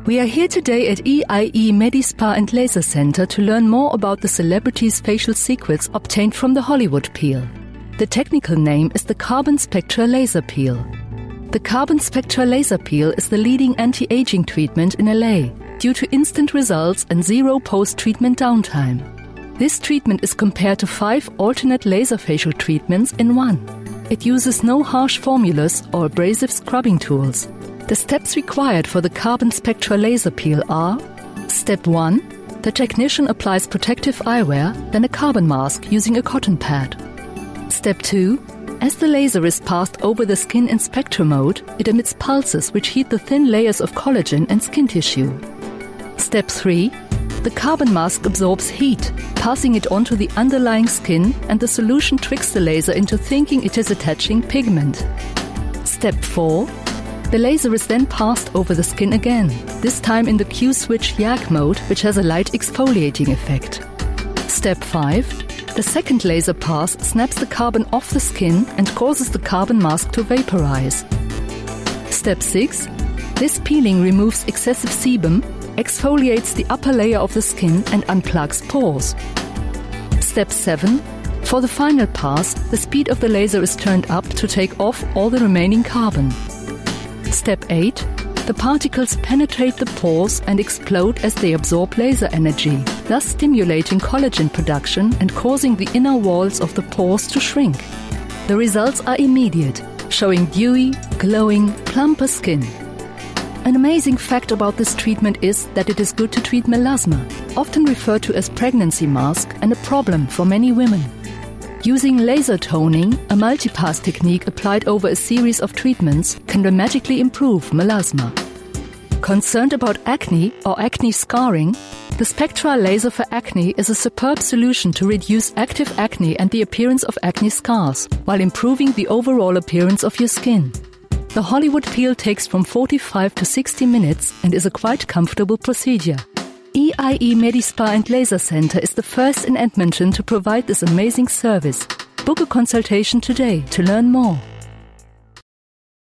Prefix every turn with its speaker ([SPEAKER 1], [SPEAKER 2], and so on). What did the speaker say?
[SPEAKER 1] We are here today at EIE Medispa and Laser Center to learn more about the celebrities' facial secrets obtained from the Hollywood peel. The technical name is the Carbon Spectra Laser Peel. The Carbon Spectra Laser Peel is the leading anti-aging treatment in LA due to instant results and zero post-treatment downtime. This treatment is compared to 5 alternate laser facial treatments in one. It uses no harsh formulas or abrasive scrubbing tools. The steps required for the Carbon Spectra Laser Peel are: Step 1. The technician applies protective eyewear, then a carbon mask using a cotton pad. Step 2. As the laser is passed over the skin in spectrum mode, it emits pulses which heat the thin layers of collagen and skin tissue. Step 3. The carbon mask absorbs heat, passing it onto the underlying skin, and the solution tricks the laser into thinking it is attaching pigment. Step 4. The laser is then passed over the skin again, this time in the Q-switch YAG mode, which has a light exfoliating effect. Step 5. The second laser pass snaps the carbon off the skin and causes the carbon mask to vaporize. Step 6. This peeling removes excessive sebum, exfoliates the upper layer of the skin and unplugs pores. Step 7. For the final pass, the speed of the laser is turned up to take off all the remaining carbon. Step 8. The particles penetrate the pores and explode as they absorb laser energy, thus stimulating collagen production and causing the inner walls of the pores to shrink. The results are immediate, showing dewy, glowing, plumper skin. An amazing fact about this treatment is that it is good to treat melasma, often referred to as pregnancy mask and a problem for many women. Using laser toning, a multipass technique applied over a series of treatments, can dramatically improve melasma. Concerned about acne or acne scarring, the Spectra Laser for Acne is a superb solution to reduce active acne and the appearance of acne scars, while improving the overall appearance of your skin. The Hollywood peel takes from 45 to 60 minutes and is a quite comfortable procedure. EIE Medispa and Laser Center is the first in Edmonton to provide this amazing service. Book a consultation today to learn more.